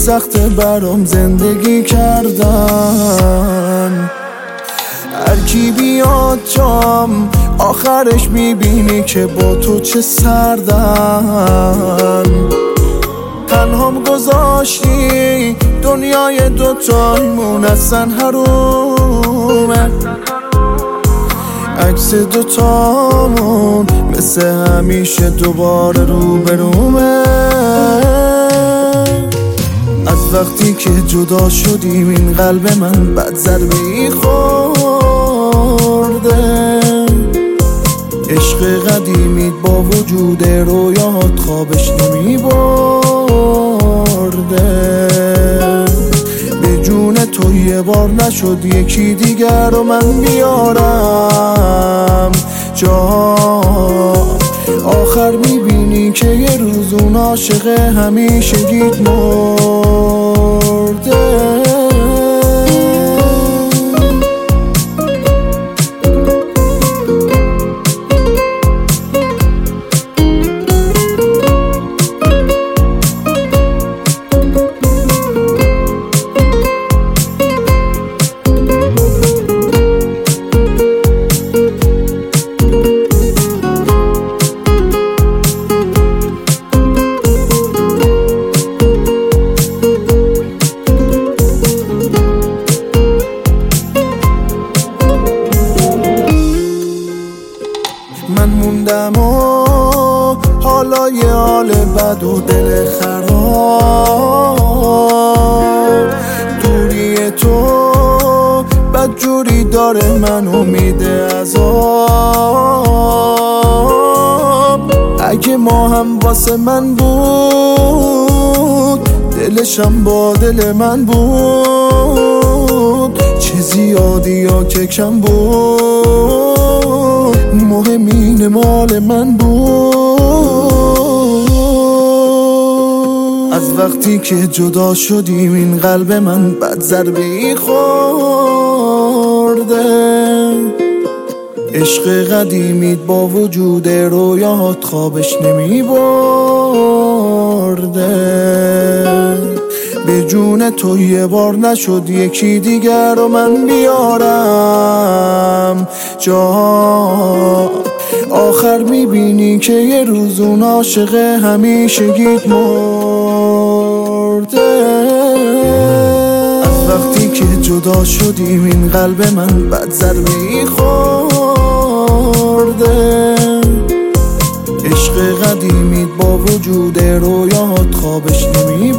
سخت برام زندگی کردن. هر کی بیاد جام آخرش میبینی که با تو چه سردن. تنهام گذاشتی دنیای دوتایمون اصلا حرومه. عکس دوتامون مثل همیشه دوباره روبرومه. از وقتی که جدا شدیم این قلب من بد ضربه‌ای خورده. عشق قدیمیت با وجود رویات خوابش نمی برده. به جون تو یه بار نشد یکی دیگر رو من بیارم جا. آخر میبینی که یه روز اون عاشق همیشگیت مرده. من موندم و حالا یه حال بد و دل خراب. دوری تو بدجوری داره منو میده عذاب. اگه ما هم واسه من بود دلشم با دل من بود. چه زیادی یا که کم بود مهمین مال من بود. از وقتی که جدا شدیم این قلب من بد ضربه‌ای خورده. عشق قدیمیت با وجود رویات خوابش نمی برده. به جون تو یه بار نشد یکی دیگر رو من بیارم جا. آخر میبینی که یه روز اون عاشق همیشگیت مرده. از وقتی که جدا شدیم این قلب من بد ضربه‌ای خورده. عشق قدیمیت با وجود رویات خوابش نمی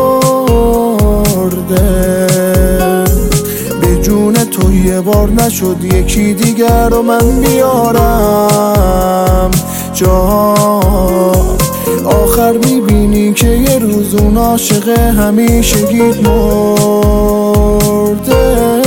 برده. به جون تو یه بار نشد یکی دیگر رو من بیارم جا. آخر میبینی که یه روز اون عاشق همیشگیت مرده.